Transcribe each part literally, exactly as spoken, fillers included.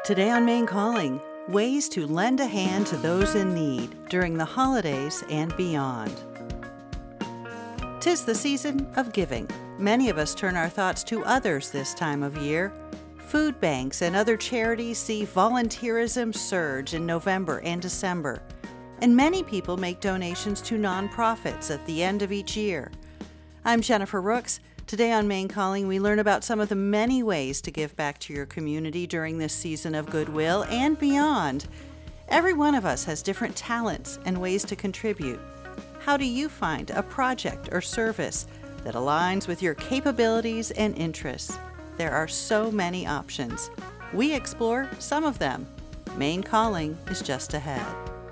Today on Maine Calling, ways to lend a hand to those in need during the holidays and beyond. 'Tis the season of giving. Many of us turn our thoughts to others this time of year. Food banks and other charities see volunteerism surge in November and December, and many people make donations to nonprofits at the end of each year. I'm Jennifer Rooks. Today on Maine Calling, we learn about some of the many ways to give back to your community during this season of goodwill and beyond. Every one of us has different talents and ways to contribute. How do you find a project or service that aligns with your capabilities and interests? There are so many options. We explore some of them. Maine Calling is just ahead.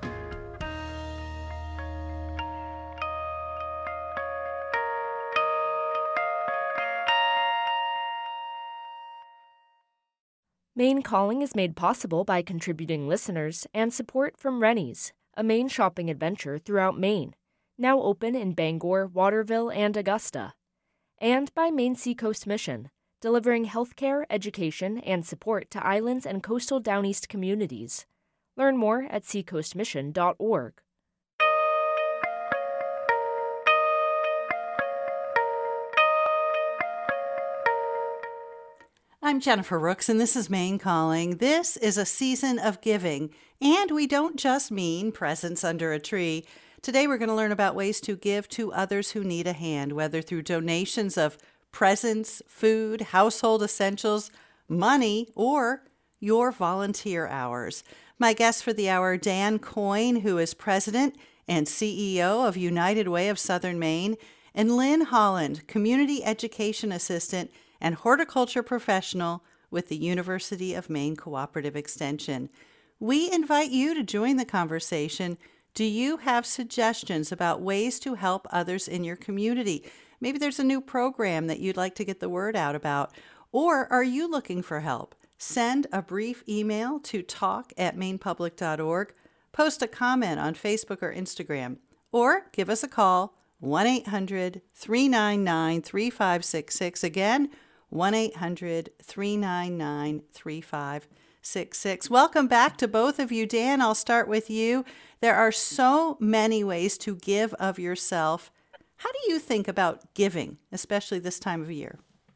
Maine Calling is made possible by contributing listeners and support from Rennie's, a Maine shopping adventure throughout Maine, now open in Bangor, Waterville, and Augusta, and by Maine Seacoast Mission, delivering healthcare, education, and support to islands and coastal Down East communities. Learn more at seacoast mission dot org. I'm Jennifer Rooks, and this is Maine Calling. This is a season of giving, and we don't just mean presents under a tree. Today we're going to learn about ways to give to others who need a hand, whether through donations of presents, food, household essentials, money, or your volunteer hours. My guest for the hour, Dan Coyne, who is president and C E O of United Way of Southern Maine, and Lynn Holland, community education assistant and horticulture professional with the University of Maine Cooperative Extension. We invite you to join the conversation. Do you have suggestions about ways to help others in your community? Maybe there's a new program that you'd like to get the word out about. Or are you looking for help? Send a brief email to talk at maine public dot org, post a comment on Facebook or Instagram, or give us a call, one eight hundred, three nine nine, three five six six. Again, one eight hundred, three nine nine, three five six six. Welcome back to both of you. Dan, I'll start with you. There are so many ways to give of yourself. How do you think about giving, especially this time of year?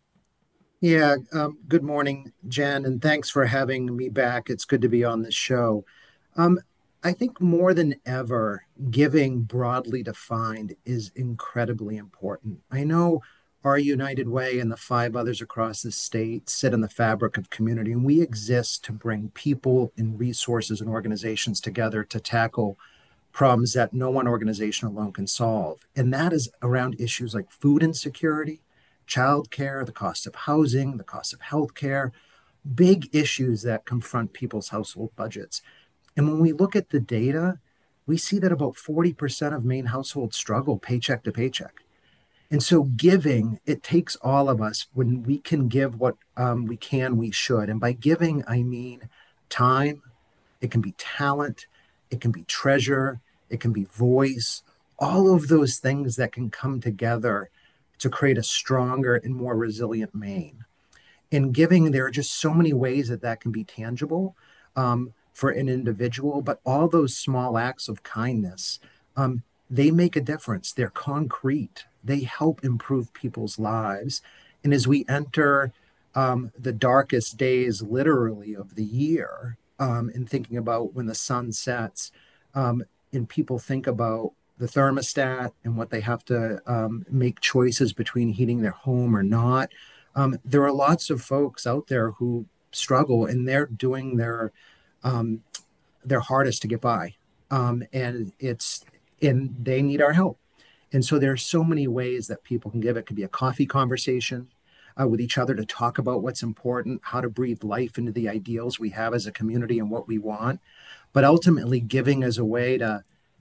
Yeah, um, good morning, Jen, and thanks for having me back. It's good to be on this show. Um, I think more than ever, giving broadly defined is incredibly important. I know our United Way and the five others across the state sit in the fabric of community, and we exist to bring people and resources and organizations together to tackle problems that no one organization alone can solve. And that is around issues like food insecurity, childcare, the cost of housing, the cost of healthcare, big issues that confront people's household budgets. And when we look at the data, we see that about forty percent of Maine households struggle paycheck to paycheck. And so giving, it takes all of us. When we can give what um, we can, we should. And by giving, I mean time, it can be talent, it can be treasure, it can be voice, all of those things that can come together to create a stronger and more resilient Maine. In giving, there are just so many ways that that can be tangible um, for an individual, but all those small acts of kindness, um, they make a difference. They're concrete. They help improve people's lives. And as we enter um, the darkest days, literally, of the year, um, and thinking about when the sun sets, um, and people think about the thermostat and what they have to um, make choices between heating their home or not, um, there are lots of folks out there who struggle, and they're doing their um, their hardest to get by, um, and it's and they need our help. And so there are so many ways that people can give. It could be a coffee conversation uh, with each other to talk about what's important, how to breathe life into the ideals we have as a community and what we want. But ultimately, giving as a way to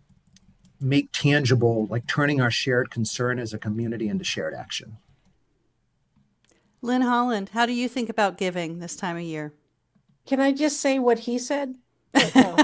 make tangible, like turning our shared concern as a community into shared action. Lynn Holland, how do you think about giving this time of year? Can I just say what he said? No.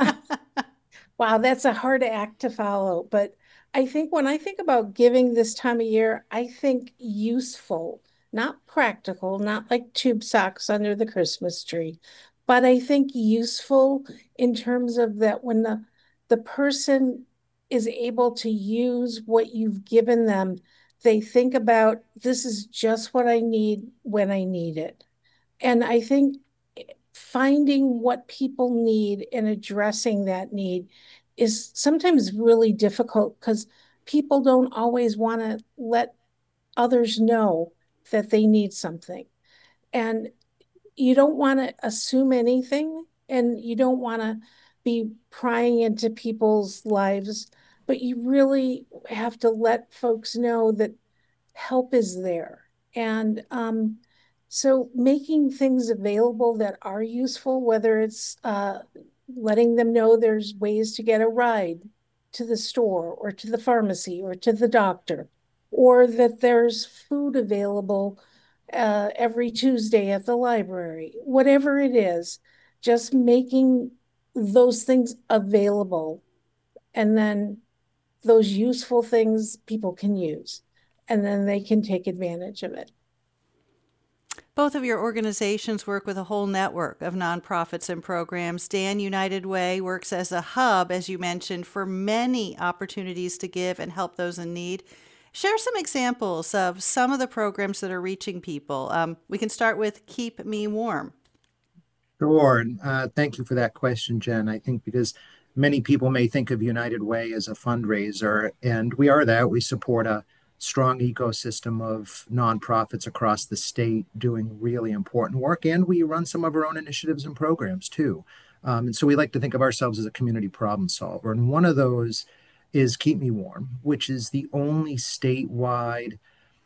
Wow, that's a hard act to follow. But I think when I think about giving this time of year, I think useful, not practical, not like tube socks under the Christmas tree, but I think useful in terms of that when the the person is able to use what you've given them, they think about this is just what I need when I need it. And I think finding what people need and addressing that need is sometimes really difficult because people don't always want to let others know that they need something. And you don't want to assume anything and you don't want to be prying into people's lives, but you really have to let folks know that help is there. And um, so making things available that are useful, whether it's uh, letting them know there's ways to get a ride to the store or to the pharmacy or to the doctor, or that there's food available uh, every Tuesday at the library, whatever it is, just making those things available and then those useful things people can use and then they can take advantage of it. Both of your organizations work with a whole network of nonprofits and programs. Dan United Way works as a hub, as you mentioned, for many opportunities to give and help those in need. Share some examples of some of the programs that are reaching people. Um, we can start with Keep Me Warm. Sure. Uh, thank you for that question, Jen. I think because many people may think of United Way as a fundraiser, and we are that. We support a strong ecosystem of nonprofits across the state doing really important work, and we run some of our own initiatives and programs too. Um, and so we like to think of ourselves as a community problem solver. And one of those is Keep Me Warm, which is the only statewide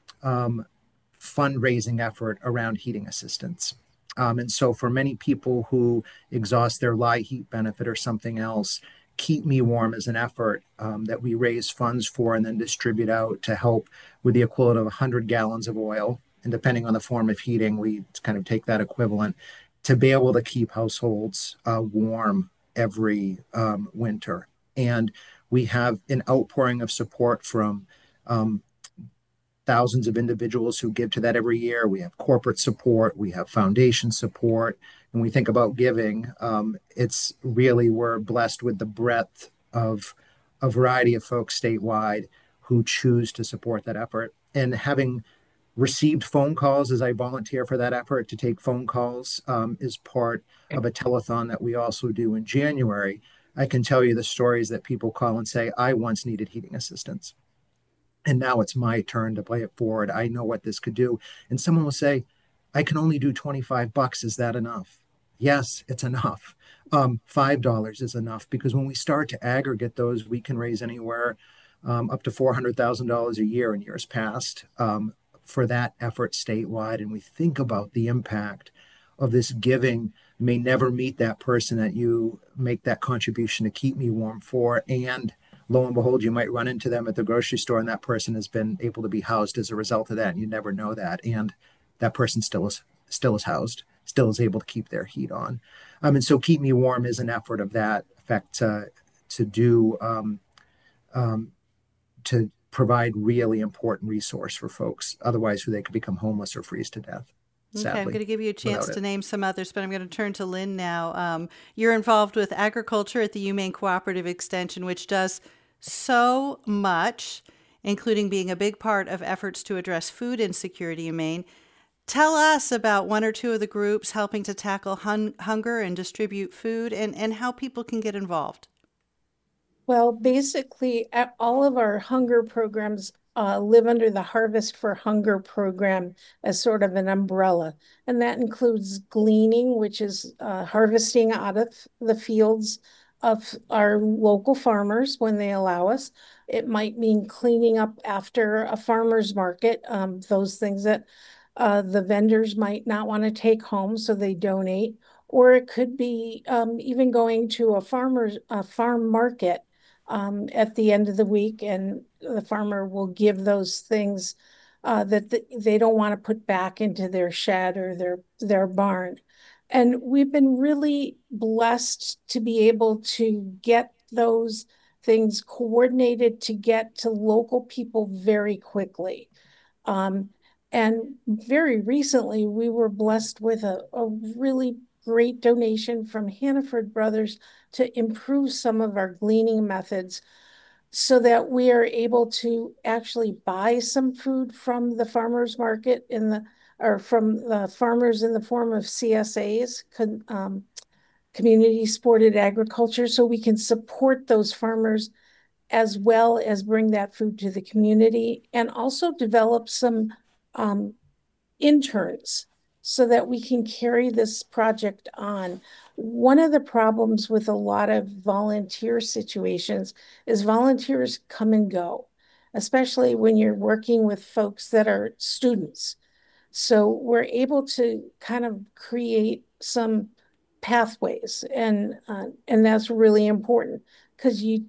um, fundraising effort around heating assistance. Um, and so, for many people who exhaust their LIHEAP benefit or something else, Keep Me Warm is an effort um, that we raise funds for and then distribute out to help with the equivalent of one hundred gallons of oil. And depending on the form of heating, we kind of take that equivalent to be able to keep households uh, warm every um, winter. And we have an outpouring of support from um, thousands of individuals who give to that every year. We have corporate support, we have foundation support. When we think about giving, um, it's really, we're blessed with the breadth of a variety of folks statewide who choose to support that effort. And having received phone calls as I volunteer for that effort to take phone calls um, is part of a telethon that we also do in January. I can tell you the stories that people call and say, I once needed heating assistance. And now it's my turn to play it forward. I know what this could do. And someone will say, I can only do twenty-five bucks. Is that enough? Yes, it's enough. Um, five dollars is enough because when we start to aggregate those, we can raise anywhere um, up to four hundred thousand dollars a year in years past um, for that effort statewide. And we think about the impact of this giving may never meet that person that you make that contribution to Keep Me Warm for. And lo and behold, you might run into them at the grocery store and that person has been able to be housed as a result of that. And you never know that. And that person still is still is housed, still is able to keep their heat on. Um, and so Keep Me Warm is an effort of that effect uh, to do, um, um, to provide really important resource for folks. Otherwise, they could become homeless or freeze to death. Sadly, okay, I'm going to give you a chance to it. name some others, but I'm going to turn to Lynn now. Um, you're involved with agriculture at the UMaine Cooperative Extension, which does so much, including being a big part of efforts to address food insecurity in Maine. Tell us about one or two of the groups helping to tackle hun- hunger and distribute food and, and how people can get involved. Well, basically, all of our hunger programs uh, live under the Harvest for Hunger program as sort of an umbrella. And that includes gleaning, which is uh, harvesting out of the fields of our local farmers when they allow us. It might mean cleaning up after a farmer's market, um, those things that uh, the vendors might not want to take home, so they donate. Or it could be um, even going to a farmer's a farm market um, at the end of the week, and the farmer will give those things uh, that th- they don't want to put back into their shed or their their barn. And we've been really blessed to be able to get those things coordinated to get to local people very quickly. Um, and very recently, we were blessed with a, a really great donation from Hannaford Brothers to improve some of our gleaning methods so that we are able to actually buy some food from the farmers market in the or from the farmers in the form of C S As, um, community supported agriculture, so we can support those farmers as well as bring that food to the community, and also develop some um, interns so that we can carry this project on. One of the problems with a lot of volunteer situations is volunteers come and go, especially when you're working with folks that are students. So we're able to kind of create some pathways, and uh, and that's really important because you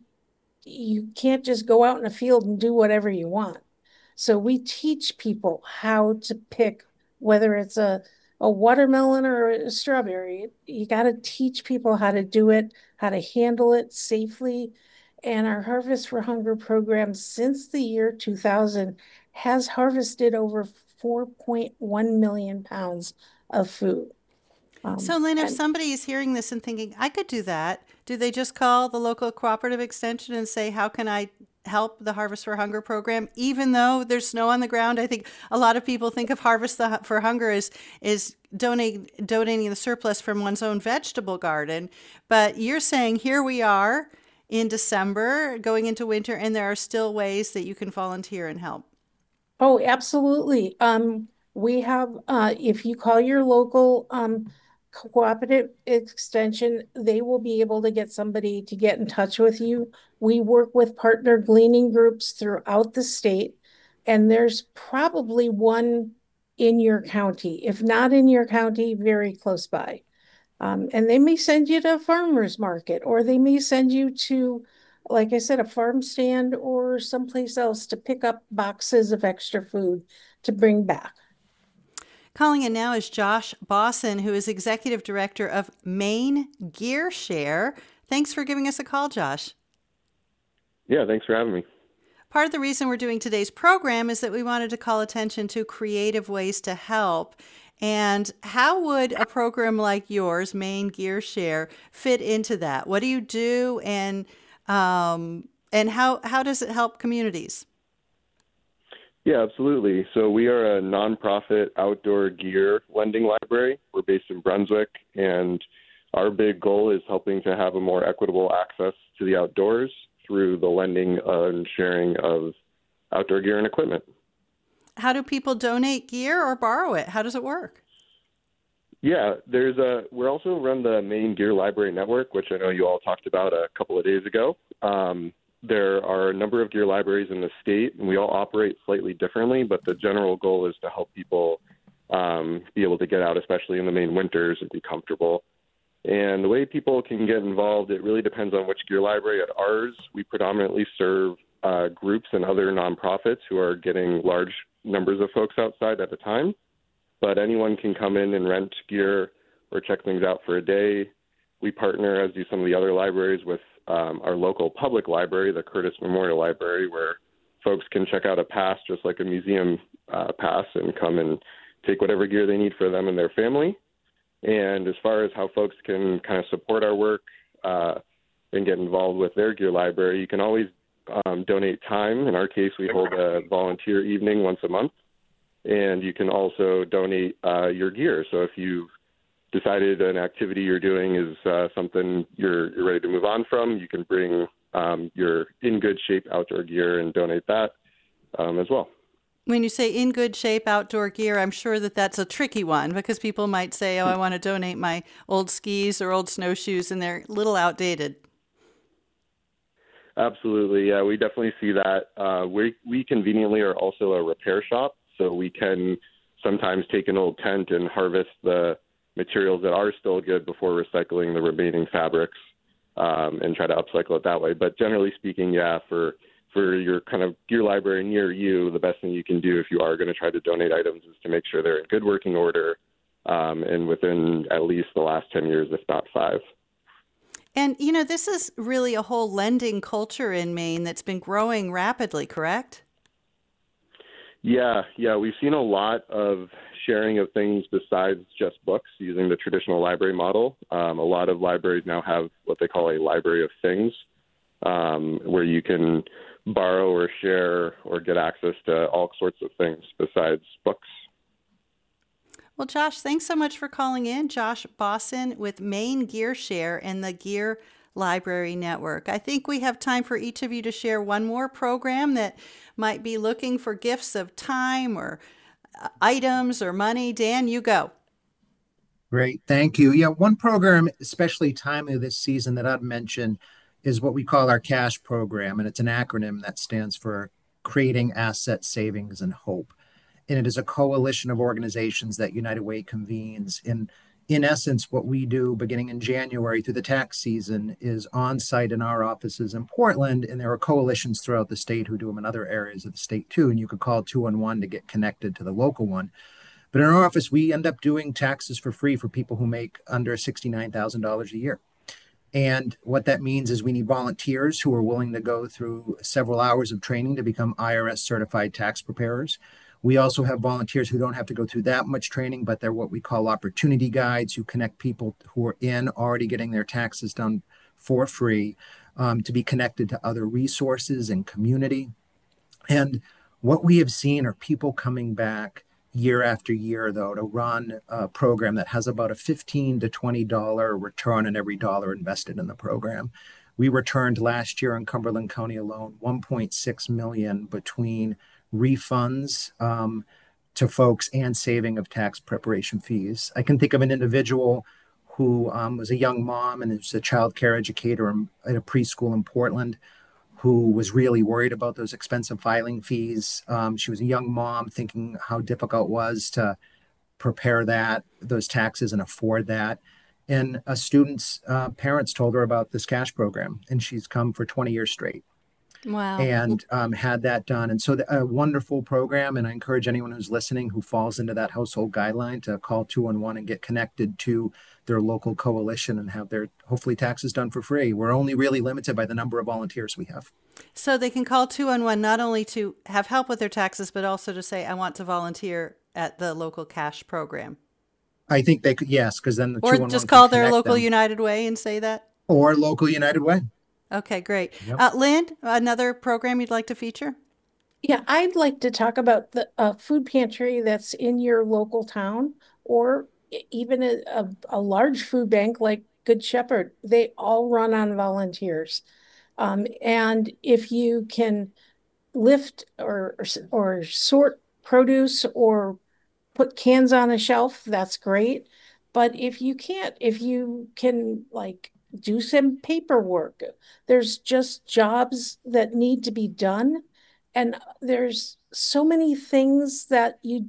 you can't just go out in the field and do whatever you want. So we teach people how to pick, whether it's a, a watermelon or a strawberry. You got to teach people how to do it, how to handle it safely. And our Harvest for Hunger program since the year two thousand has harvested over four point one million pounds of food. Um, So, Lynn, if and somebody is hearing this and thinking, I could do that, do they just call the local cooperative extension and say, how can I help the Harvest for Hunger program, even though there's snow on the ground? I think a lot of people think of Harvest the- for Hunger as is donate, donating the surplus from one's own vegetable garden. But you're saying here we are in December, going into winter, and there are still ways that you can volunteer and help. Oh, absolutely. Um, we have, uh, if you call your local um, cooperative extension, they will be able to get somebody to get in touch with you. We work with partner gleaning groups throughout the state, and there's probably one in your county. If not in your county, very close by. Um, and they may send you to a farmer's market, or they may send you to, like I said, a farm stand or someplace else to pick up boxes of extra food to bring back. Calling in now is Josh Bosson, who is Executive Director of Maine Gear Share. Thanks for giving us a call, Josh. Yeah, thanks for having me. Part of the reason we're doing today's program is that we wanted to call attention to creative ways to help. And how would a program like yours, Maine Gear Share, fit into that? What do you do, and um, and how how does it help communities? Yeah, absolutely. So we are a nonprofit outdoor gear lending library. We're based in Brunswick, and our big goal is helping to have a more equitable access to the outdoors through the lending and sharing of outdoor gear and equipment. How do people donate gear or borrow it? How does it work? Yeah, there's a. We're also run the Maine Gear Library Network, which I know you all talked about a couple of days ago. Um, there are a number of gear libraries in the state, and we all operate slightly differently, but the general goal is to help people um, be able to get out, especially in the Maine winters, and be comfortable. And the way people can get involved, it really depends on which gear library. At ours, we predominantly serve uh, groups and other nonprofits who are getting large numbers of folks outside at a time. But anyone can come in and rent gear or check things out for a day. We partner, as do some of the other libraries, with um, our local public library, the Curtis Memorial Library, where folks can check out a pass just like a museum uh, pass and come and take whatever gear they need for them and their family. And as far as how folks can kind of support our work uh, and get involved with their gear library, you can always um, donate time. In our case, we hold a volunteer evening once a month. And you can also donate uh, your gear. So if you've decided an activity you're doing is uh, something you're, you're ready to move on from, you can bring um, your in good shape outdoor gear and donate that um, as well. When you say in good shape outdoor gear, I'm sure that that's a tricky one, because people might say, oh, I want to donate my old skis or old snowshoes, and they're a little outdated. Absolutely. Yeah, we definitely see that. Uh, we, we conveniently are also a repair shop. So we can sometimes take an old tent and harvest the materials that are still good before recycling the remaining fabrics um, and try to upcycle it that way. But generally speaking, yeah, for for your kind of gear library near you, the best thing you can do if you are going to try to donate items is to make sure they're in good working order um, and within at least the last ten years, if not five. And, you know, this is really a whole lending culture in Maine that's been growing rapidly, correct? Yeah, yeah, we've seen a lot of sharing of things besides just books using the traditional library model. Um, a lot of libraries now have what they call a library of things, um, where you can borrow or share or get access to all sorts of things besides books. Well, Josh, thanks so much for calling in. Josh Bosson with Maine Gear Share and the Gear Library Network. I think we have time for each of you to share one more program that might be looking for gifts of time or uh, items or money. Dan, you go. Great, thank you. Yeah, one program, especially timely this season, that I'd mention is what we call our CASH program, and it's an acronym that stands for Creating Asset Savings and Hope. And it is a coalition of organizations that United Way convenes. And in essence, what we do beginning in January through the tax season is on site in our offices in Portland. And there are coalitions throughout the state who do them in other areas of the state too. And you could call two one one to get connected to the local one. But in our office, we end up doing taxes for free for people who make under sixty-nine thousand dollars a year. And what that means is we need volunteers who are willing to go through several hours of training to become I R S certified tax preparers. We also have volunteers who don't have to go through that much training, but they're what we call opportunity guides, who connect people who are in already getting their taxes done for free, um, to be connected to other resources and community. And what we have seen are people coming back year after year, though, to run a program that has about a fifteen to twenty dollars return on every dollar invested in the program. We returned last year in Cumberland County alone one point six million dollars between refunds um, to folks and saving of tax preparation fees. I can think of an individual who um, was a young mom and is a child care educator at a preschool in Portland, who was really worried about those expensive filing fees. Um, she was a young mom thinking how difficult it was to prepare that, those taxes and afford that. And a student's uh, parents told her about this cash program, and she's come for twenty years straight. Wow. And um, had that done. And so the, a wonderful program. And I encourage anyone who's listening who falls into that household guideline to call two one one and get connected to their local coalition and have their hopefully taxes done for free. We're only really limited by the number of volunteers we have. So they can call two one one not only to have help with their taxes, but also to say, I want to volunteer at the local cash program. I think they could, yes, because then the or just call their local them. United Way and say that. Or local United Way. Okay, great. Yep. Uh, Lynn, another program you'd like to feature? Yeah, I'd like to talk about the uh, food pantry that's in your local town, or even a, a, a large food bank like Good Shepherd. They all run on volunteers. Um, and if you can lift or, or, or sort produce or put cans on a shelf, that's great. But if you can't, if you can like do some paperwork, there's just jobs that need to be done. And there's so many things that you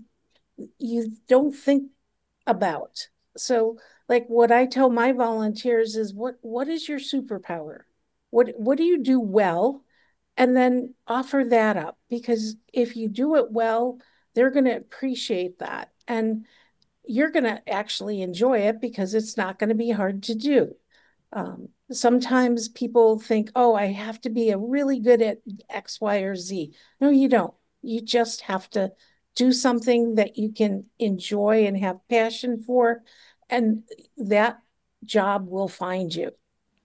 you don't think about. So like what I tell my volunteers is what what is your superpower? What what do you do well? And then offer that up, because if you do it well, they're going to appreciate that. And you're going to actually enjoy it because it's not going to be hard to do. Um, sometimes people think, oh, I have to be a really good at X, Y, or Z. No, you don't. You just have to do something that you can enjoy and have passion for, and that job will find you.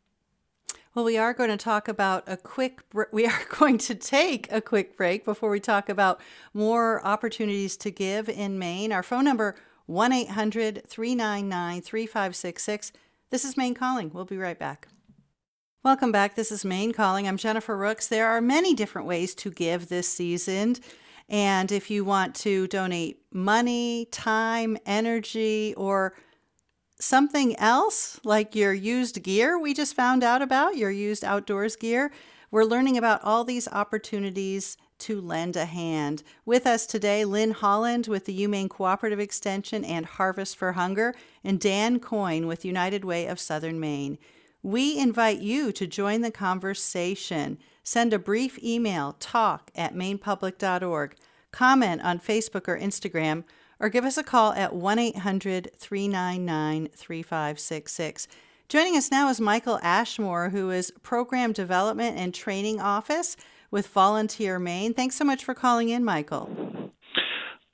Well, we are going to talk about a quick, we are going to take a quick break before we talk about more opportunities to give in Maine. Our phone number, one eight hundred three nine nine three five six six. This is Maine Calling. We'll be right back. Welcome back. This is Maine Calling. I'm Jennifer Rooks. There are many different ways to give this season. And if you want to donate money, time, energy, or something else like your used gear we just found out about, your used outdoors gear, we're learning about all these opportunities to lend a hand. With us today, Lynn Holland with the UMaine Cooperative Extension and Harvest for Hunger, and Dan Coyne with United Way of Southern Maine. We invite you to join the conversation. Send a brief email, talk at maine public dot org, comment on Facebook or Instagram, or give us a call at one eight hundred three nine nine three five six six. Joining us now is Michael Ashmore, who is Program Development and Training Office with Volunteer Maine. Thanks so much for calling in, Michael.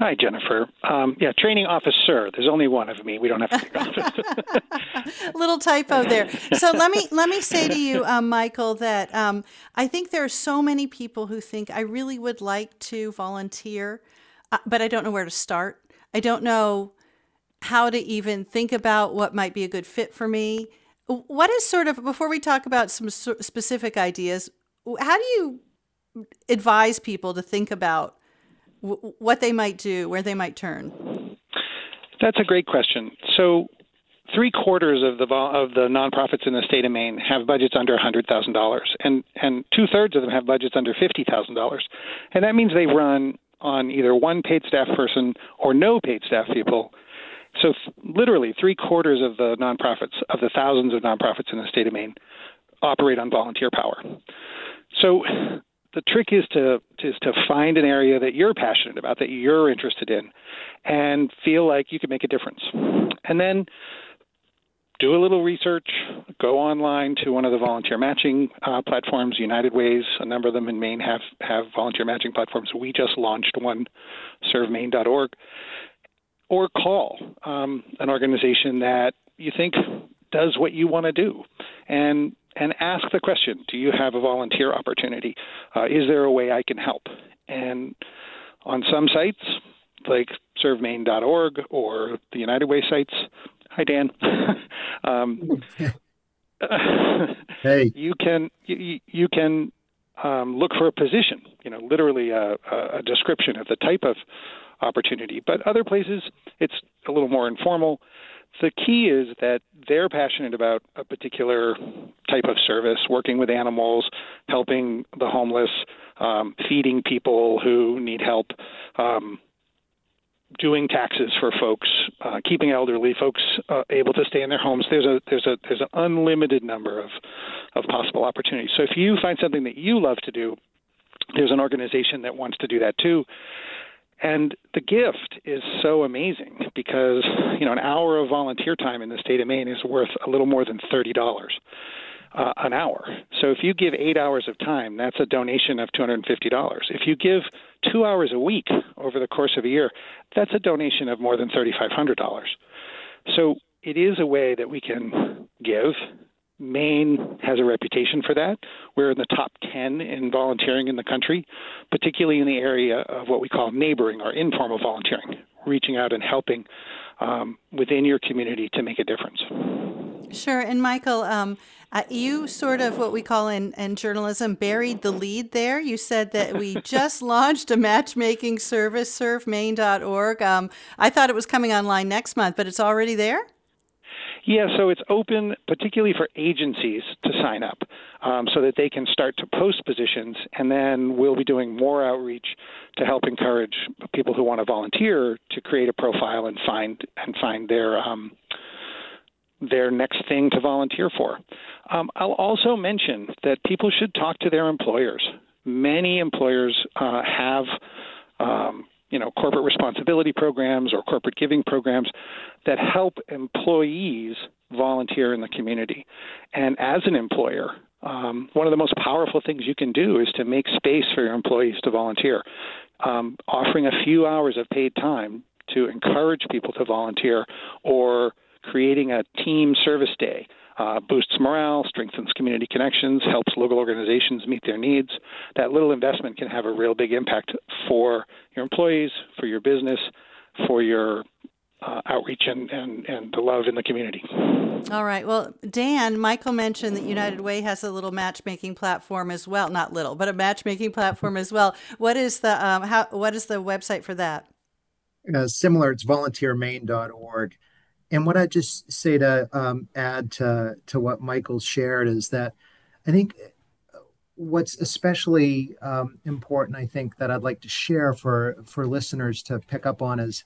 Hi, Jennifer. Um, yeah, training officer. There's only one of me. We don't have to take office. Little typo there. So let me let me say to you, um, Michael, that um, I think there are so many people who think I really would like to volunteer, uh, but I don't know where to start. I don't know how to even think about what might be a good fit for me. What is sort of, before we talk about some s- specific ideas, how do you advise people to think about w- what they might do, where they might turn? That's a great question. So three quarters of the vol- of the nonprofits in the state of Maine have budgets under one hundred thousand dollars, and, and two-thirds of them have budgets under fifty thousand dollars. And that means they run on either one paid staff person or no paid staff people. So th- literally three quarters of the nonprofits, of the thousands of nonprofits in the state of Maine, operate on volunteer power. So the trick is to is to find an area that you're passionate about, that you're interested in, and feel like you can make a difference. And then do a little research, go online to one of the volunteer matching uh, platforms. United Ways, a number of them in Maine have, have volunteer matching platforms. We just launched one, serve maine dot org. Or call um, an organization that you think does what you want to do, and and ask the question, do you have a volunteer opportunity? Uh, is there a way I can help? And on some sites, like serve maine dot org or the United Way sites, hi, Dan, um, hey. you can, you, you can um, look for a position, you know, literally a, a description of the type of opportunity. But other places, it's a little more informal. The key is that they're passionate about a particular type of service, working with animals, helping the homeless, um, feeding people who need help, um, doing taxes for folks, uh, keeping elderly folks uh, able to stay in their homes. There's a there's a there's an unlimited number of of possible opportunities. So if you find something that you love to do, there's an organization that wants to do that too. And the gift is so amazing because, you know, an hour of volunteer time in the state of Maine is worth a little more than thirty dollars uh, an hour. So if you give eight hours of time, that's a donation of two hundred fifty dollars. If you give two hours a week over the course of a year, that's a donation of more than three thousand five hundred dollars. So it is a way that we can give. Maine has a reputation for that. We're in the top ten in volunteering in the country, particularly in the area of what we call neighboring or informal volunteering, reaching out and helping um, within your community to make a difference. Sure. And Michael, um, uh, you sort of what we call in, in journalism buried the lead there. You said that we just launched a matchmaking service, serve maine dot org. Um, I thought it was coming online next month, but it's already there? Yeah, so it's open particularly for agencies to sign up um, so that they can start to post positions, and then we'll be doing more outreach to help encourage people who want to volunteer to create a profile and find and find their um, their next thing to volunteer for. Um, I'll also mention that people should talk to their employers. Many employers uh, have um, you know, corporate responsibility programs or corporate giving programs that help employees volunteer in the community. And as an employer, um, one of the most powerful things you can do is to make space for your employees to volunteer. Um, offering a few hours of paid time to encourage people to volunteer, or creating a team service day Uh, boosts morale, strengthens community connections, helps local organizations meet their needs. That little investment can have a real big impact for your employees, for your business, for your uh, outreach and, and, and the love in the community. All right. Well, Dan, Michael mentioned that United Way has a little matchmaking platform as well. Not little, but a matchmaking platform as well. What is the um, how? What is the website for that? Uh, similar, it's volunteer maine dot org. And what I just say to um, add to to what Michael shared is that I think what's especially um, important, I think that I'd like to share for for listeners to pick up on is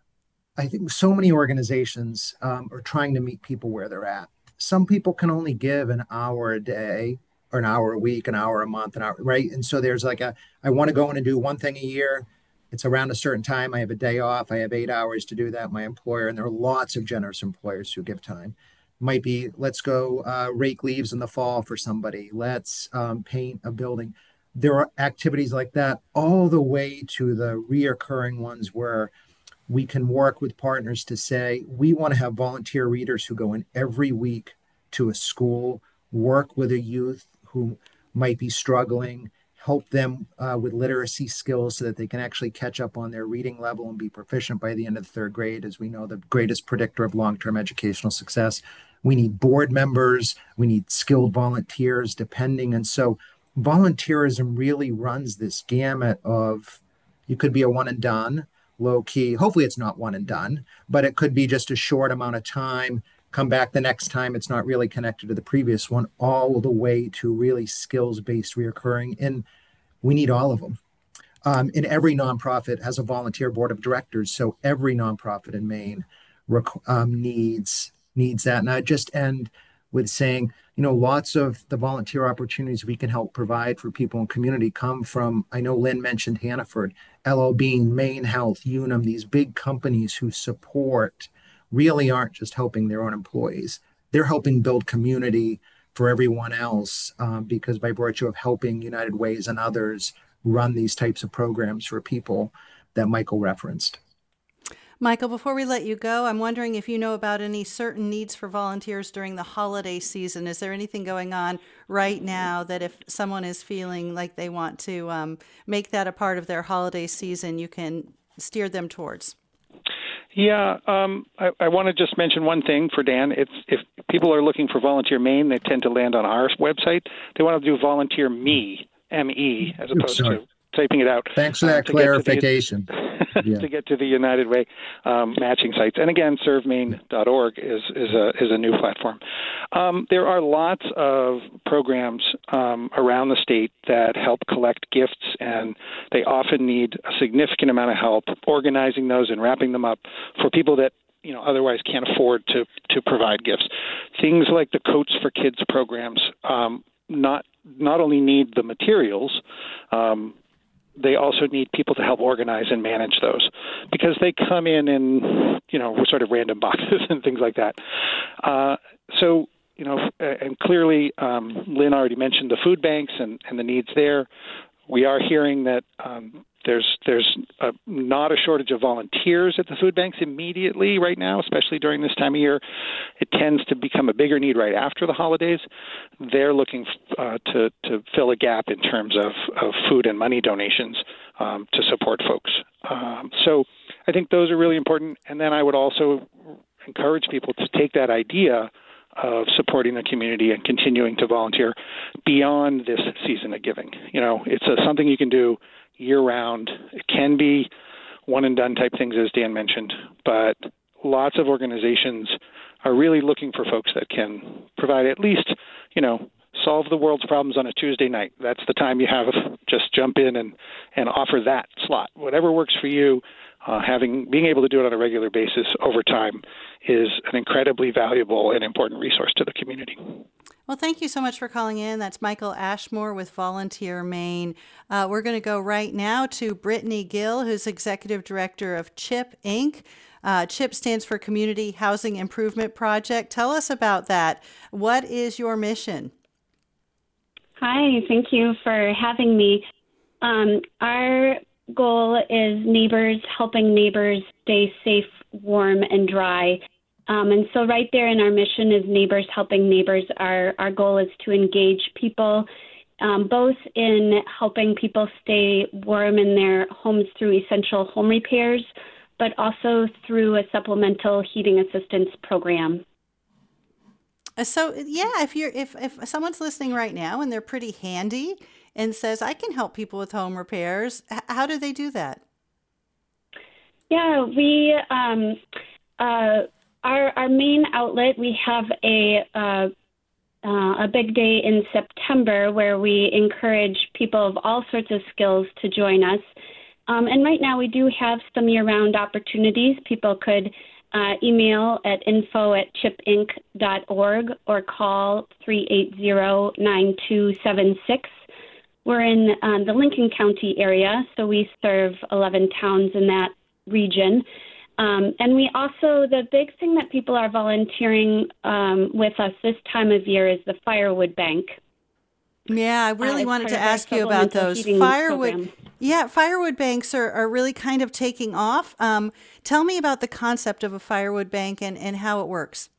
I think so many organizations um, are trying to meet people where they're at. Some people can only give an hour a day or an hour a week, an hour a month, an hour, right? And so there's like a, I want to go in and do one thing a year. It's around a certain time. I have a day off. I have eight hours to do that. My employer, and there are lots of generous employers who give time. Might be, let's go uh, rake leaves in the fall for somebody. Let's um, paint a building. there are activities like that all the way to the reoccurring ones where we can work with partners to say, we want to have volunteer readers who go in every week to a school, work with a youth who might be struggling, help them uh, with literacy skills so that they can actually catch up on their reading level and be proficient by the end of the third grade, as we know, the greatest predictor of long-term educational success. We need board members, we need skilled volunteers, depending. And so volunteerism really runs this gamut of, you could be a one and done, low key. Hopefully it's not one and done, but it could be just a short amount of time, come back the next time, it's not really connected to the previous one, all the way to really skills-based reoccurring. And we need all of them. Um, and every nonprofit has a volunteer board of directors. So every nonprofit in Maine rec- um, needs needs that. And I just end with saying, you know, lots of the volunteer opportunities we can help provide for people in community come from, I know Lynn mentioned Hannaford, L L Bean, Maine Health, Unum, these big companies who support really aren't just helping their own employees. They're helping build community for everyone else um, because by virtue of helping United Ways and others run these types of programs for people that Michael referenced. Michael, before we let you go, I'm wondering if you know about any certain needs for volunteers during the holiday season. Is there anything going on right now that if someone is feeling like they want to um, make that a part of their holiday season, you can steer them towards? Yeah, um, I, I want to just mention one thing for Dan. It's if people are looking for Volunteer Maine, they tend to land on our website. They want to do Volunteer Me, M E, as opposed Sorry. to typing it out. Thanks for that uh, clarification. To, the, yeah. to get to the United Way um, matching sites. And again, serve maine dot org is, is, a, is a new platform. Um, there are lots of programs um, around the state that help collect gifts, and they often need a significant amount of help organizing those and wrapping them up for people that you know otherwise can't afford to, to provide gifts. Things like the Coats for Kids programs um, not not only need the materials, um, they also need people to help organize and manage those because they come in in, you know, sort of random boxes and things like that. Uh, so, you know, and clearly um, Lynn already mentioned the food banks and, and the needs there. We are hearing that um, there's there's a, not a shortage of volunteers at the food banks immediately right now, especially during this time of year. It tends to become a bigger need right after the holidays. They're looking uh, to, to fill a gap in terms of, of food and money donations um, to support folks. Um, so I think those are really important. And then I would also encourage people to take that idea of supporting the community and continuing to volunteer beyond this season of giving. You know, it's a, something you can do year-round. It can be one-and-done type things, as Dan mentioned, but lots of organizations are really looking for folks that can provide at least, you know, solve the world's problems on a Tuesday night. That's the time you have. Just jump in and, and offer that slot. Whatever works for you, uh, having being able to do it on a regular basis over time is an incredibly valuable and important resource to the community. Well, thank you so much for calling in. That's Michael Ashmore with Volunteer Maine. Uh, we're going to go right now to Brittany Gill, who's Executive Director of CHIP, Incorporated. Uh, CHIP stands for Community Housing Improvement Project. Tell us about that. What is your mission? Hi, thank you for having me. Um, our goal is neighbors helping neighbors stay safe, warm, and dry. Um, and so right there in our mission is Neighbors Helping Neighbors. Our, our goal is to engage people um, both in helping people stay warm in their homes through essential home repairs, but also through a supplemental heating assistance program. So yeah, if you're if, if someone's listening right now and they're pretty handy and says, I can help people with home repairs, h- how do they do that? Yeah, we um, uh, our our main outlet, we have a uh, uh, a big day in September where we encourage people of all sorts of skills to join us. Um, and right now we do have some year-round opportunities. People could uh, email at info at chip inc dot org or call three eight zero, nine two seven six. We're in uh, the Lincoln County area, so we serve eleven towns in that region. Um, and we also, the big thing that people are volunteering um, with us this time of year is the firewood bank. Yeah, I really uh, wanted to ask you about those firewood. Program. Yeah, firewood banks are, are really kind of taking off. Um, tell me about the concept of a firewood bank and, and how it works.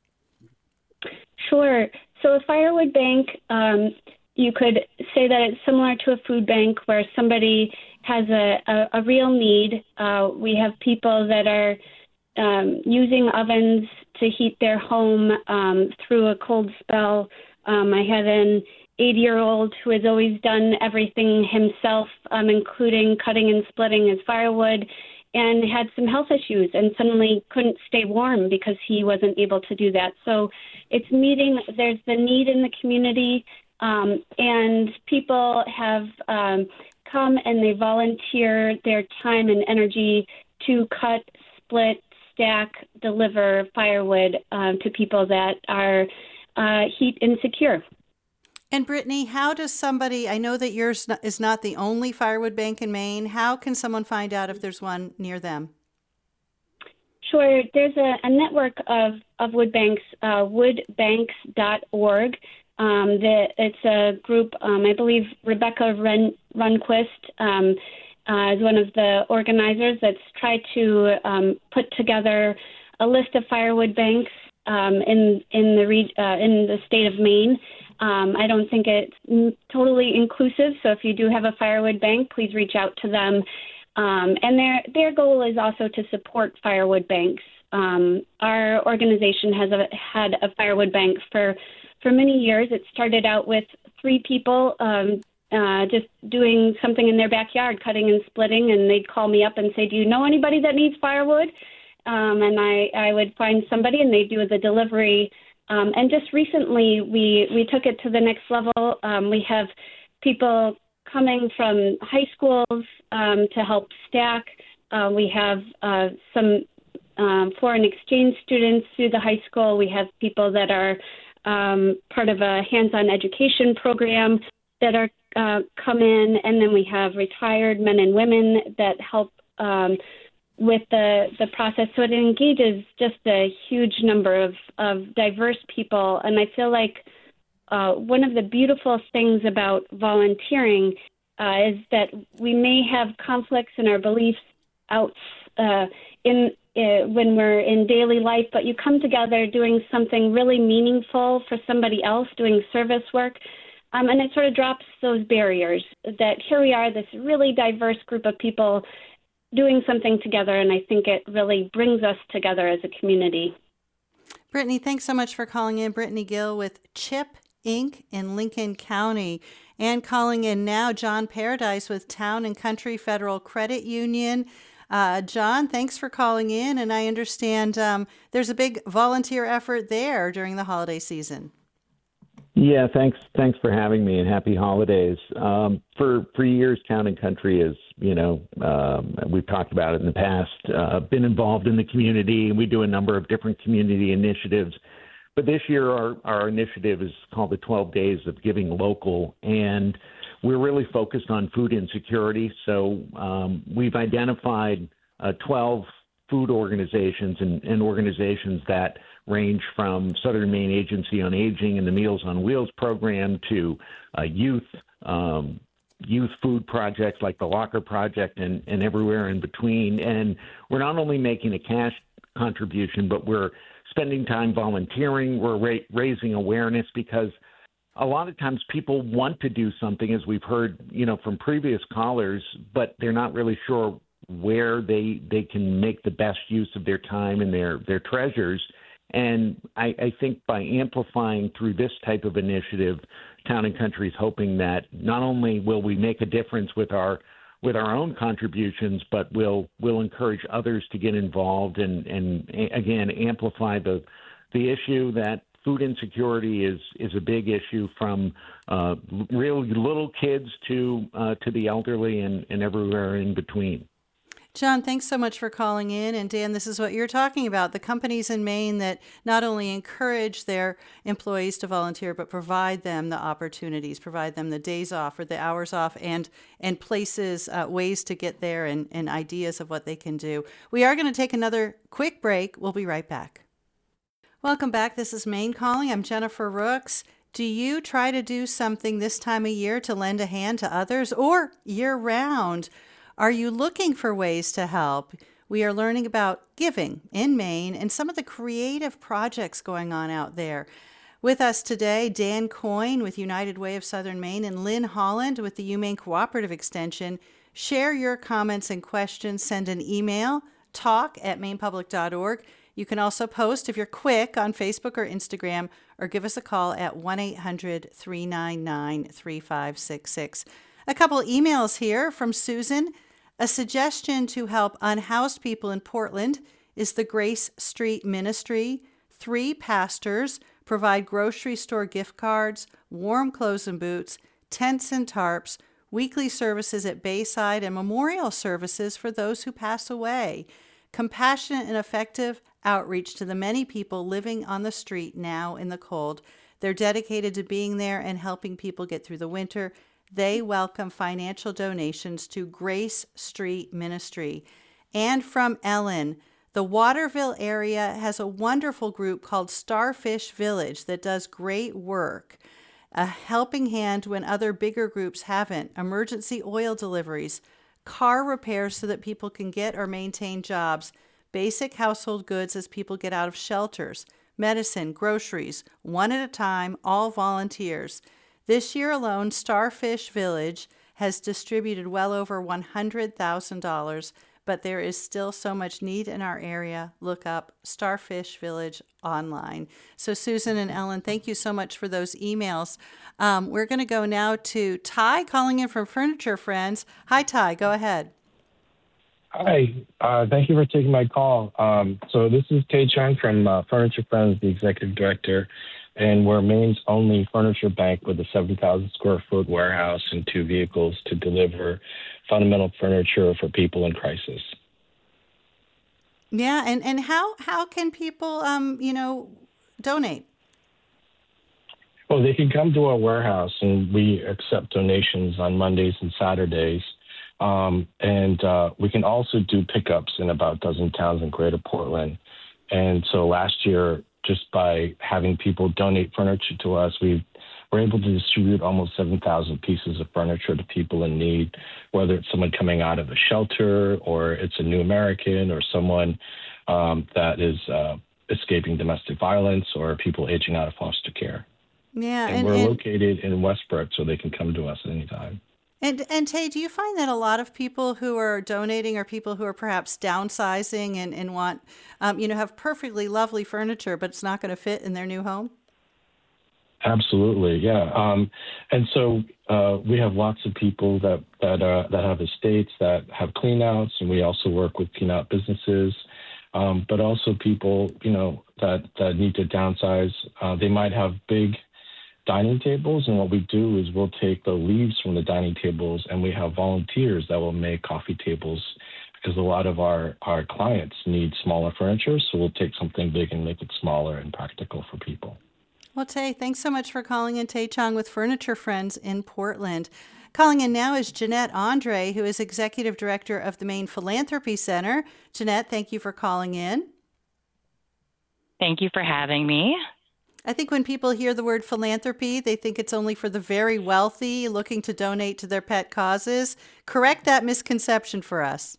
Sure. So a firewood bank, um, you could say that it's similar to a food bank where somebody has a, a, a real need. Uh, we have people that are um, using ovens to heat their home um, through a cold spell. Um, I had an eighty-year-old who has always done everything himself, um, including cutting and splitting his firewood, and had some health issues and suddenly couldn't stay warm because he wasn't able to do that. So it's meeting, there's the need in the community, um, and people have um, come and they volunteer their time and energy to cut, split, stack, deliver firewood um, to people that are uh, heat insecure. And Brittany, how does somebody, I know that yours is not the only firewood bank in Maine, how can someone find out if there's one near them? Sure. There's a, a network of, of wood banks, uh, wood banks dot org. Um, the, it's a group, um, I believe Rebecca Run, Runquist um, uh, is one of the organizers that's tried to um, put together a list of firewood banks um, in, in, the re- uh, in the state of Maine. Um, I don't think it's totally inclusive, so if you do have a firewood bank, please reach out to them. Um, and their their goal is also to support firewood banks. Um, our organization has a, had a firewood bank for, for many years. It started out with three people um, uh, just doing something in their backyard, cutting and splitting, and they'd call me up and say, do you know anybody that needs firewood? Um, and I, I would find somebody, and they'd do the delivery. Um, and just recently, we, we took it to the next level. Um, we have people coming from high schools um, to help stack. Uh, we have uh, some um, foreign exchange students through the high school. We have people that are um, part of a hands-on education program that are uh, come in. And then we have retired men and women that help um, with the, the process. So it engages just a huge number of, of diverse people. And I feel like uh, one of the beautiful things about volunteering uh, is that we may have conflicts in our beliefs out uh, in uh, when we're in daily life, but you come together doing something really meaningful for somebody else, doing service work, um, and it sort of drops those barriers that here we are, this really diverse group of people doing something together, and I think it really brings us together as a community. Brittany, thanks so much for calling in. Brittany Gill with CHIP Incorporated in Lincoln County. And calling in now, John Paradise with Town and Country Federal Credit Union. Uh, John, thanks for calling in, and I understand um, there's a big volunteer effort there during the holiday season. Yeah, thanks. Thanks for having me, and happy holidays. Um, for for years, Town and Country is, you know, um, we've talked about it in the past. Uh, been involved in the community, and we do a number of different community initiatives. But this year, our our initiative is called the twelve Days of Giving Local, and we're really focused on food insecurity. So um, we've identified uh, twelve food organizations and, and organizations that range from Southern Maine Agency on Aging and the Meals on Wheels program to uh, youth um, youth food projects like the Locker Project and, and everywhere in between. And we're not only making a cash contribution, but we're spending time volunteering. We're ra- raising awareness because a lot of times people want to do something, as we've heard, you know, from previous callers, but they're not really sure where they they can make the best use of their time and their, their treasures. And I, I think by amplifying through this type of initiative, Town and Country is hoping that not only will we make a difference with our with our own contributions, but we'll we'll encourage others to get involved and, and again amplify the the issue that food insecurity is is a big issue from uh, really little kids to uh, to the elderly and, and everywhere in between. John, thanks so much for calling in. And Dan, this is what you're talking about. The companies in Maine that not only encourage their employees to volunteer, but provide them the opportunities, provide them the days off or the hours off and and places, uh, ways to get there and, and ideas of what they can do. We are going to take another quick break. We'll be right back. Welcome back. This is Maine Calling. I'm Jennifer Rooks. Do you try to do something this time of year to lend a hand to others or year round? Are you looking for ways to help? We are learning about giving in Maine and some of the creative projects going on out there. With us today, Dan Coyne with United Way of Southern Maine and Lynn Holland with the UMaine Cooperative Extension. Share your comments and questions. Send an email, talk at maine public dot org. You can also post, if you're quick, on Facebook or Instagram, or give us a call at one eight hundred three nine nine three five six six. A couple emails here from Susan. A suggestion to help unhoused people in Portland is the Grace Street Ministry. Three pastors provide grocery store gift cards, warm clothes and boots, tents and tarps, weekly services at Bayside, and memorial services for those who pass away. Compassionate and effective outreach to the many people living on the street now in the cold. They're dedicated to being there and helping people get through the winter. They welcome financial donations to Grace Street Ministry. And from Ellen, the Waterville area has a wonderful group called Starfish Village that does great work. A helping hand when other bigger groups haven't. Emergency oil deliveries, car repairs so that people can get or maintain jobs, basic household goods as people get out of shelters, medicine, groceries, one at a time, all volunteers. This year alone, Starfish Village has distributed well over one hundred thousand dollars, but there is still so much need in our area. Look up Starfish Village online. So Susan and Ellen, thank you so much for those emails. Um, we're going to go now to Ty calling in from Furniture Friends. Hi, Ty. Go ahead. Hi. Uh, thank you for taking my call. Um, so this is Tay Chung from uh, Furniture Friends, the executive director, and we're Maine's only furniture bank with a seven thousand square foot warehouse and two vehicles to deliver fundamental furniture for people in crisis. Yeah, and, and how, how can people, um, you know, donate? Well, they can come to our warehouse, and we accept donations on Mondays and Saturdays. Um, and uh, we can also do pickups in about a dozen towns in Greater Portland. And so last year, just by having people donate furniture to us, we were able to distribute almost seven thousand pieces of furniture to people in need, whether it's someone coming out of a shelter or it's a new American or someone um, that is uh, escaping domestic violence or people aging out of foster care. Yeah, and, and we're and, located in Westbrook, so they can come to us at any time. And and Tay, do you find that a lot of people who are donating are people who are perhaps downsizing and, and want, um, you know, have perfectly lovely furniture, but it's not going to fit in their new home? Absolutely, yeah. Um, and so uh, we have lots of people that that uh, that have estates that have cleanouts, and we also work with cleanout businesses, um, but also people, you know, that that need to downsize. Uh, they might have big dining tables, and what we do is we'll take the leaves from the dining tables, and we have volunteers that will make coffee tables, because a lot of our, our clients need smaller furniture, so we'll take something big and make it smaller and practical for people. Well, Tay, thanks so much for calling in. Tay Chung with Furniture Friends in Portland. Calling in now is Jeanette Andre, who is Executive Director of the Maine Philanthropy Center. Jeanette, thank you for calling in. Thank you for having me. I think when people hear the word philanthropy, they think it's only for the very wealthy looking to donate to their pet causes. Correct that misconception for us.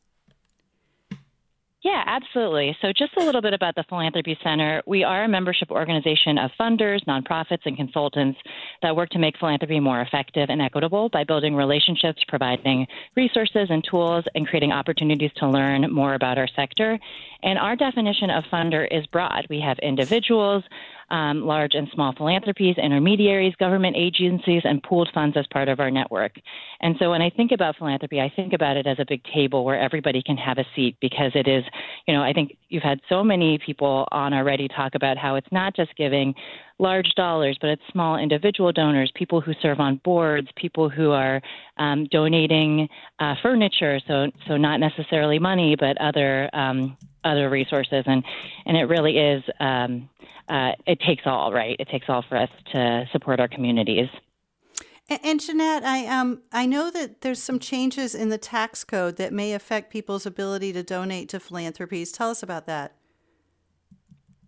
Yeah, absolutely. So just a little bit about the Philanthropy Center. We are a membership organization of funders, nonprofits, and consultants that work to make philanthropy more effective and equitable by building relationships, providing resources and tools, and creating opportunities to learn more about our sector. And our definition of funder is broad. We have individuals, um, large and small philanthropies, intermediaries, government agencies, and pooled funds as part of our network. And so when I think about philanthropy, I think about it as a big table where everybody can have a seat, because it is, you know, I think you've had so many people on already talk about how it's not just giving large dollars, but it's small individual donors, people who serve on boards, people who are um, donating uh, furniture, so so not necessarily money, but other um, other resources, and and it really is um, uh, it takes all, right? It takes all for us to support our communities. And, and Jeanette, I um I know that there's some changes in the tax code that may affect people's ability to donate to philanthropies. Tell us about that.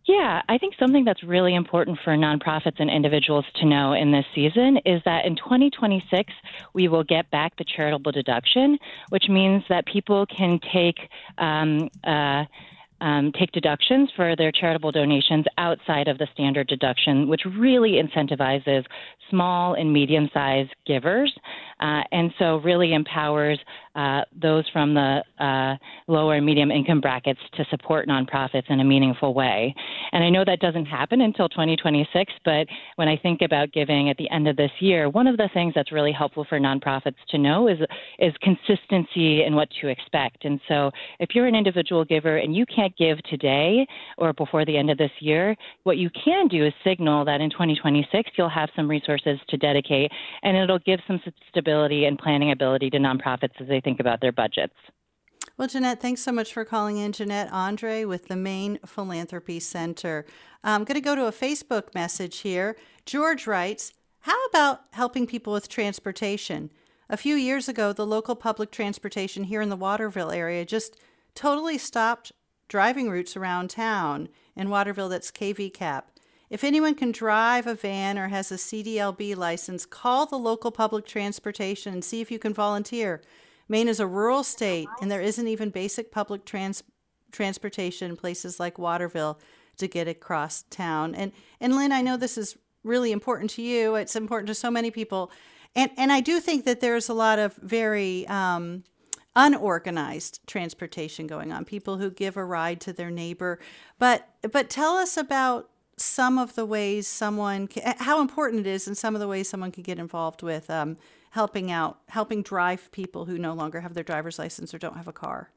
Yeah, I think something that's really important for nonprofits and individuals to know in this season is that in twenty twenty-six, we will get back the charitable deduction, which means that people can take um, uh, um, take deductions for their charitable donations outside of the standard deduction, which really incentivizes small and medium-sized givers, uh, and so really empowers uh, those from the uh, lower and medium income brackets to support nonprofits in a meaningful way. And I know that doesn't happen until twenty twenty-six, but when I think about giving at the end of this year, one of the things that's really helpful for nonprofits to know is is consistency in what to expect. And so if you're an individual giver and you can't give today or before the end of this year, what you can do is signal that in twenty twenty-six you'll have some resources to dedicate, and it'll give some stability and planning ability to nonprofits as they think about their budgets. Well, Jeanette, thanks so much for calling in. Jeanette Andre with the Maine Philanthropy Center. I'm going to go to a Facebook message here. George writes, how about helping people with transportation? A few years ago, the local public transportation here in the Waterville area just totally stopped driving routes around town. In Waterville, that's K V C A P. If anyone can drive a van or has a C D L B license, call the local public transportation and see if you can volunteer. Maine is a rural state, and there isn't even basic public trans- transportation in places like Waterville to get across town. And and Lynn, I know this is really important to you. It's important to so many people. And and I do think that there's a lot of very um, unorganized transportation going on, people who give a ride to their neighbor. But but tell us about some of the ways someone, can, how important it is, and some of the ways someone can get involved with um, helping out, helping drive people who no longer have their driver's license or don't have a car.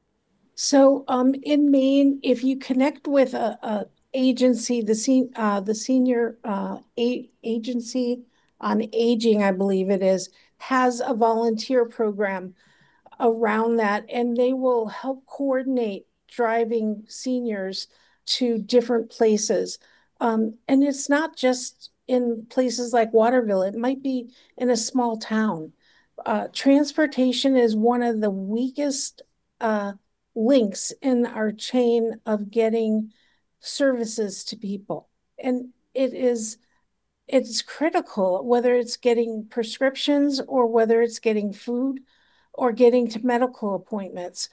So um, in Maine, if you connect with a, a agency, the sen- uh, the senior uh, a- agency on aging, I believe it is, has a volunteer program around that, and they will help coordinate driving seniors to different places. Um, and it's not just in places like Waterville, it might be in a small town. Uh, transportation is one of the weakest uh, links in our chain of getting services to people. And it is it's critical, whether it's getting prescriptions or whether it's getting food or getting to medical appointments.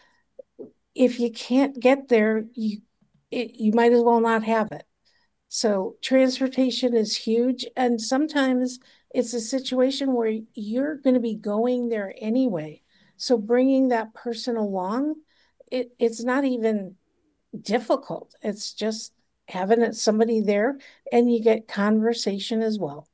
If you can't get there, you it, you might as well not have it. So transportation is huge, and sometimes it's a situation where you're going to be going there anyway. So bringing that person along, it, it's not even difficult. It's just having somebody there, and you get conversation as well.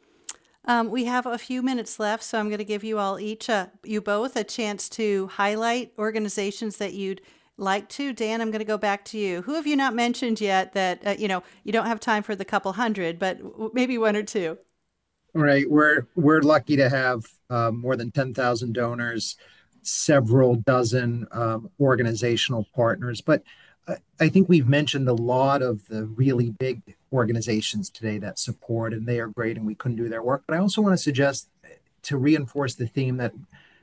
Um, we have a few minutes left, so I'm going to give you all each, uh, you both, a chance to highlight organizations that you'd like to. Dan, I'm going to go back to you. Who have you not mentioned yet that, uh, you know, you don't have time for the couple hundred, but w- maybe one or two? All right. We're, we're lucky to have uh, more than ten thousand donors, several dozen um, organizational partners. But I, I think we've mentioned a lot of the really big organizations today that support, and they are great, and we couldn't do their work. But I also want to suggest, to reinforce the theme, that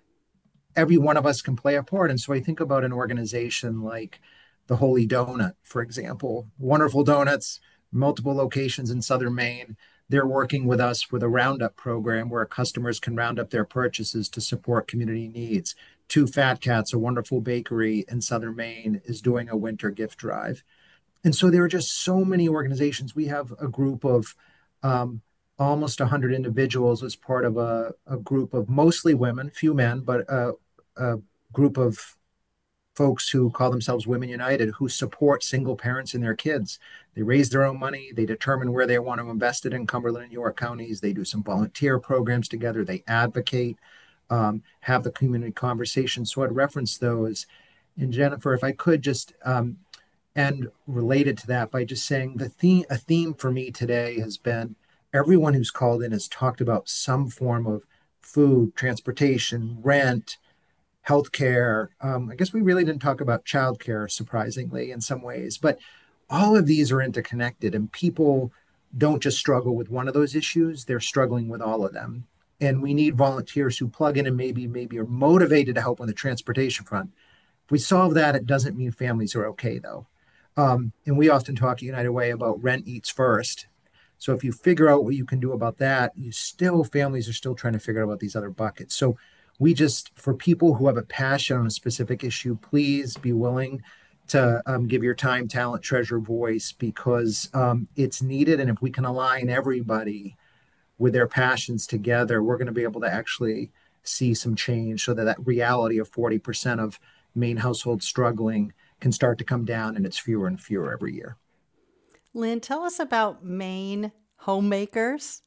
every one of us can play a part. And so I think about an organization like the Holy Donut, for example. Wonderful donuts, multiple locations in southern Maine. They're working with us with a roundup program where customers can round up their purchases to support community needs. Two Fat Cats, a wonderful bakery in southern Maine, is doing a winter gift drive. And so there are just so many organizations. We have a group of um, almost one hundred individuals as part of a, a group of mostly women, few men, but a, a group of folks who call themselves Women United, who support single parents and their kids. They raise their own money. They determine where they want to invest it in Cumberland and York counties. They do some volunteer programs together. They advocate, um, have the community conversation. So I'd reference those. And Jennifer, if I could just um, end related to that by just saying the theme, a theme for me today has been everyone who's called in has talked about some form of food, transportation, rent, healthcare. Um, I guess we really didn't talk about childcare, surprisingly, in some ways, but all of these are interconnected, and people don't just struggle with one of those issues, they're struggling with all of them. And we need volunteers who plug in and maybe, maybe are motivated to help on the transportation front. If we solve that, it doesn't mean families are okay, though. Um, and we often talk at United Way about rent eats first. So if you figure out what you can do about that, you still, families are still trying to figure out about these other buckets. So we just, for people who have a passion on a specific issue, please be willing to um, give your time, talent, treasure, voice, because um, it's needed. And if we can align everybody with their passions together, we're going to be able to actually see some change so that that reality of forty percent of Maine households struggling can start to come down, and it's fewer and fewer every year. Lynn, tell us about Maine Homemakers.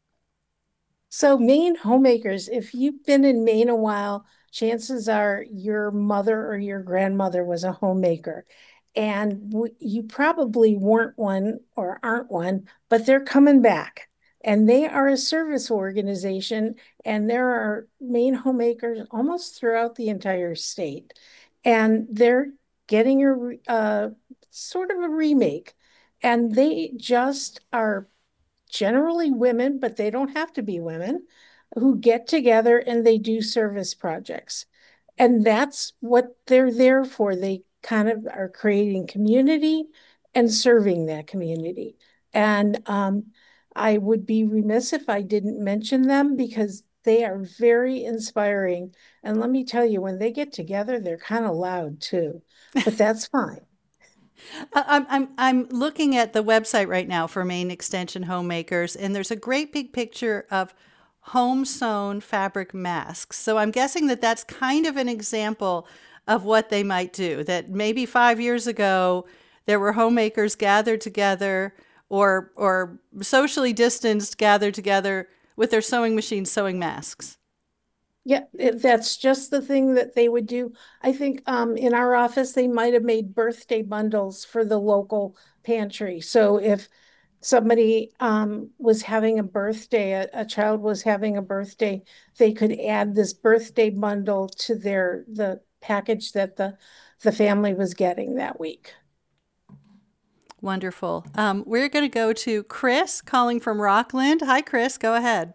So Maine Homemakers, if you've been in Maine a while, chances are your mother or your grandmother was a homemaker. And w- you probably weren't one or aren't one, but they're coming back. And they are a service organization, and there are Maine homemakers almost throughout the entire state. And they're getting a re- uh, sort of a remake. And they just are generally women, but they don't have to be women, who get together and they do service projects. And that's what they're there for. They kind of are creating community and serving that community. And um, I would be remiss if I didn't mention them because they are very inspiring. And let me tell you, when they get together, they're kind of loud too, but that's fine. I'm, I'm, I'm looking at the website right now for Maine Extension Homemakers, and there's a great big picture of home sewn fabric masks. So I'm guessing that that's kind of an example of what they might do, that maybe five years ago, there were homemakers gathered together or, or socially distanced gathered together with their sewing machines sewing masks. Yeah, it, that's just the thing that they would do. I think um, in our office, they might have made birthday bundles for the local pantry. So if somebody um, was having a birthday, a, a child was having a birthday, they could add this birthday bundle to their the package that the the family was getting that week. Wonderful. Um, we're going to go to Chris calling from Rockland. Hi, Chris. Go ahead.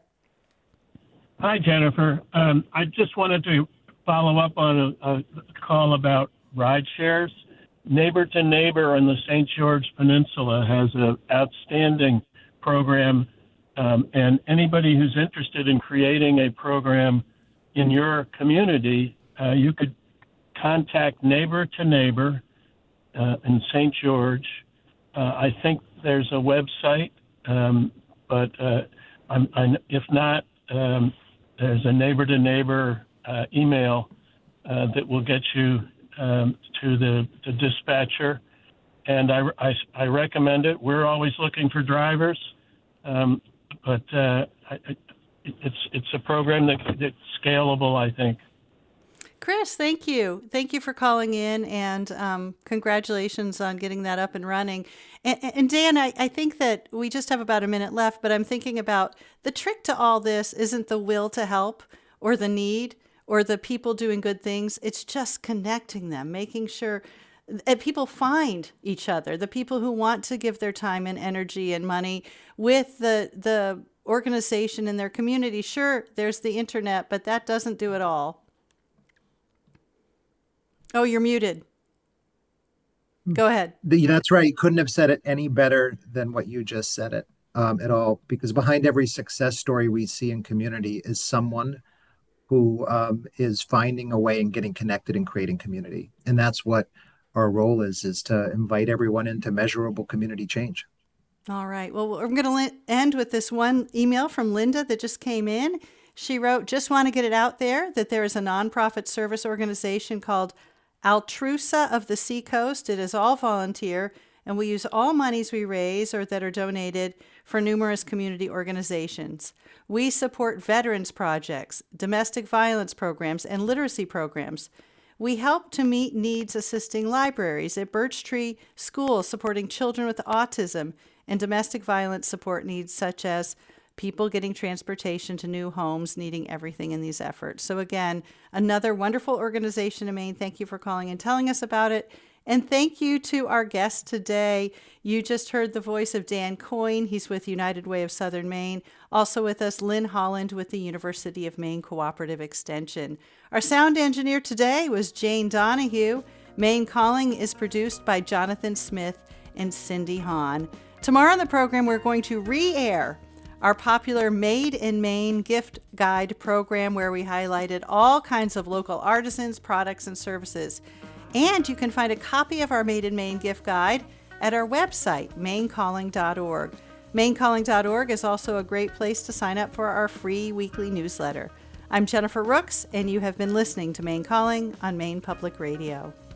Hi, Jennifer. Um, I just wanted to follow up on a, a call about ride shares. Neighbor to Neighbor on the Saint George Peninsula has an outstanding program, um, and anybody who's interested in creating a program in your community, uh, you could contact Neighbor to Neighbor uh, in Saint George. Uh, I think there's a website, um, but uh, I'm, I'm, if not, um, there's a neighbor to neighbor uh, email uh, that will get you um, to the, the dispatcher. And I, I, I recommend it. We're always looking for drivers, um, but uh, I, it's, it's a program that, that's scalable, I think. Chris, thank you. Thank you for calling in, and um, congratulations on getting that up and running. And, and Dan, I, I think that we just have about a minute left, but I'm thinking about the trick to all this isn't the will to help or the need or the people doing good things. It's just connecting them, making sure that people find each other, the people who want to give their time and energy and money with the the organization in their community. Sure, there's the internet, but that doesn't do it all. Oh, you're muted. Go ahead. That's right. You couldn't have said it any better than what you just said it um, at all, because behind every success story we see in community is someone who um, is finding a way and getting connected and creating community. And that's what our role is, is to invite everyone into measurable community change. All right. Well, we're going to end with this one email from Linda that just came in. She wrote, just want to get it out there that there is a nonprofit service organization called Altrusa of the Seacoast. It is all volunteer, and we use all monies we raise or that are donated for numerous community organizations. We support veterans projects, domestic violence programs, and literacy programs. We help to meet needs assisting libraries at Birch Tree School, supporting children with autism, and domestic violence support needs such as people getting transportation to new homes, needing everything in these efforts. So again, another wonderful organization in Maine. Thank you for calling and telling us about it. And thank you to our guest today. You just heard the voice of Dan Coyne. He's with United Way of Southern Maine. Also with us, Lynn Holland with the University of Maine Cooperative Extension. Our sound engineer today was Jane Donahue. Maine Calling is produced by Jonathan Smith and Cindy Hahn. Tomorrow on the program, we're going to re-air our popular Made in Maine gift guide program, where we highlighted all kinds of local artisans, products, and services. And you can find a copy of our Made in Maine gift guide at our website, maine calling dot org. maine calling dot org is also a great place to sign up for our free weekly newsletter. I'm Jennifer Rooks, and you have been listening to Maine Calling on Maine Public Radio.